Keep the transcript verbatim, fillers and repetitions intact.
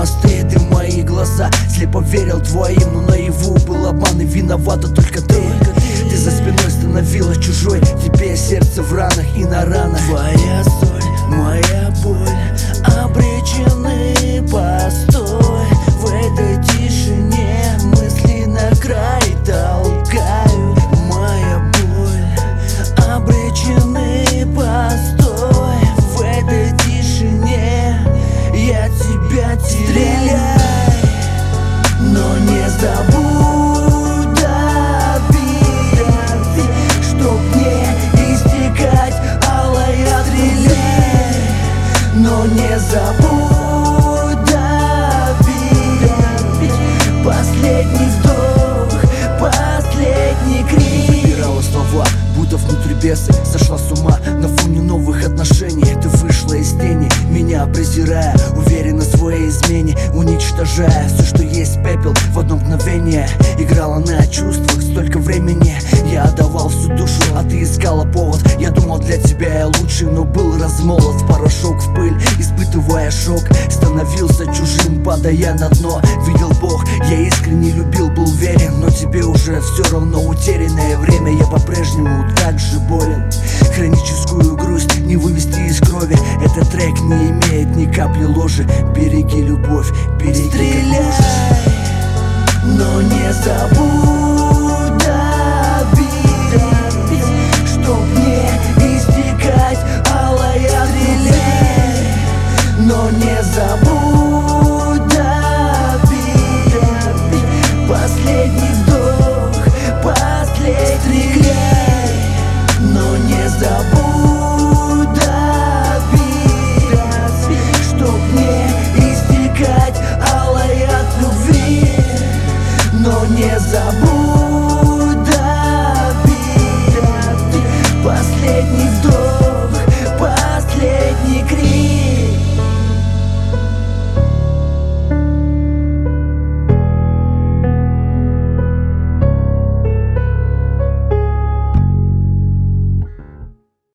мосты, ты в мои глаза. Слепо верил твоим, но наяву был обман, и виновата только ты. Ты за спиной становилась чужой, теперь сердце в ранах и на ранах. Твоя соль, моя боль обречены постой. В этой тишине мысли на край толкают. Моя боль обречены постой. В этой тишине я тебя теряю. Но не забудь добить, чтоб не истекать алая стреля. Но не забудь добить последний вдох, последний крик. Забирала слова, будто внутри бесы. Сошла с ума на фоне новых отношений. Ты вышла из тени, меня презирая, уверена в своей измене, уничтожая все, что есть пепел в одно мгновение. Играла на чувствах столько времени, я отдавал всю душу, а ты искала повод. Я думал, для тебя я лучший, но был размолот в порошок, в пыль, испытывая шок. Становился чужим, падая на дно. Видел Бог, я искренне любил, был верен, но тебе уже все равно утерянное время. Я по-прежнему так же болен. Хроническую грусть не вывести из крови. Этот трек не имеет ни капли ложи. Береги любовь, береги. Стреляй, но не забудь добить, чтоб не истекать алая. Стреляй, но не забудь